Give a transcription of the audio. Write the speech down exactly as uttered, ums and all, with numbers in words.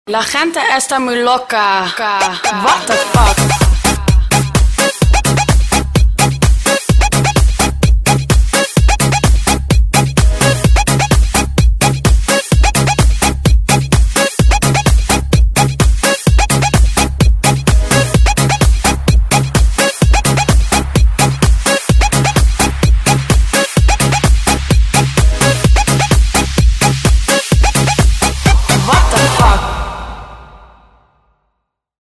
La gente está muy loca. What the fuck?